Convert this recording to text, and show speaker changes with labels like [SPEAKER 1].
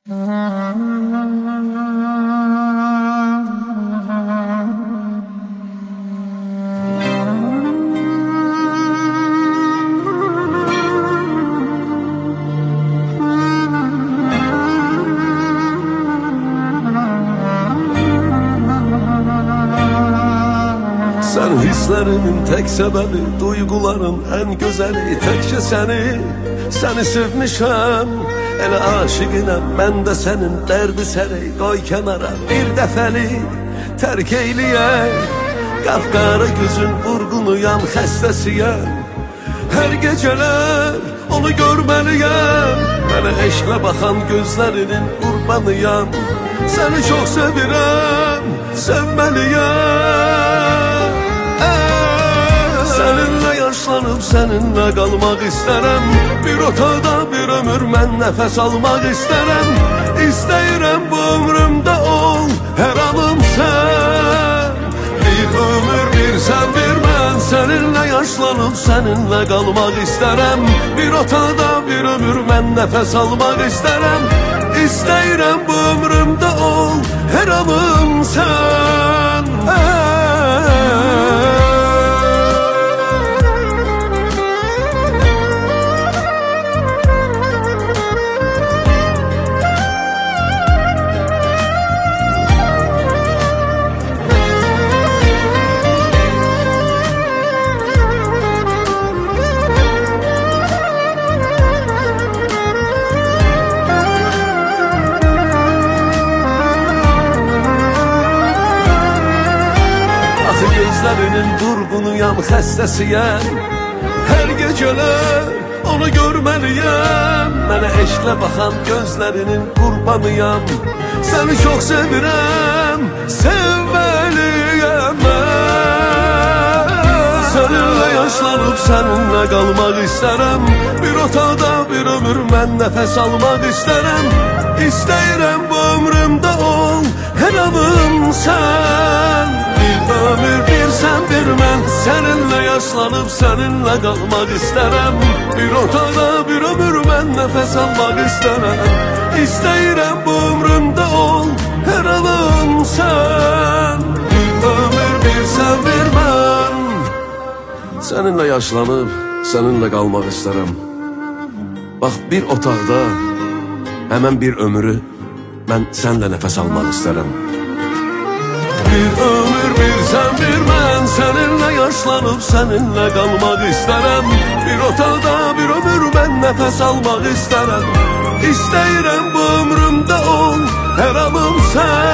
[SPEAKER 1] Sen hislerimin tek sebebi, duyguların en güzeli. Tekçe seni sevmişəm. Elə aşıqinəm, mən də sənin dərdi səri. Qoy kənara bir dəfəli tərk eyləyək. Qapqara gözün vurğunuyam, xəstəsiyəm. Hər gecələr onu görməliyəm. Mənə eşqlə baxan gözlərinin qurbanıyam. Səni çox sevirəm, sevməliyəm. Səninlə yaşlanıb səninlə qalmaq istərəm. Bir otaqda bir ömür mən nəfəs almaq istərəm. İstəyirəm bu ömrümdə ol hər anım sən. Bir ömür bir sən bir mən. Səninlə yaşlanıb səninlə qalmaq istərəm. Bir otaqda bir ömür mən nəfəs almaq istərəm. İstəyirəm bu ömrümdə ol hər anım sən. Gözlərinin durğunuyam, xəstəsiyəm. Hər gecələr onu görməliyəm. Mənə eşqlə baxan gözlərinin qurbanıyam. Səni çox sevirəm, sevməliyəm mən. Səninlə yaşlanıb səninlə qalmaq istərəm. Bir otaqda bir ömür mən nəfəs almaq istərəm. İstəyirəm bu ömrümdə ol hər anım sən. Bir ömür bir sən bir mən. Səninlə yaşlanıb səninlə qalmaq istərəm. Bir otaqda bir ömür mən nəfəs almaq istərəm. İstəyirəm bu ömrümdə ol hər anım sən. Bir ömür bir sən bir mən. Səninlə yaşlanıb səninlə qalmaq istərəm. Bax bir otaqda həmən bir ömrü mən sənlə nəfəs almaq istərəm. Bir ömür bir sən bir mən. Səninlə yaşlanıb səninlə qalmaq istərəm. Bir otaqda bir ömür mən nəfəs almaq istərəm. İstəyirəm bu ömrümdə ol hər anım sən.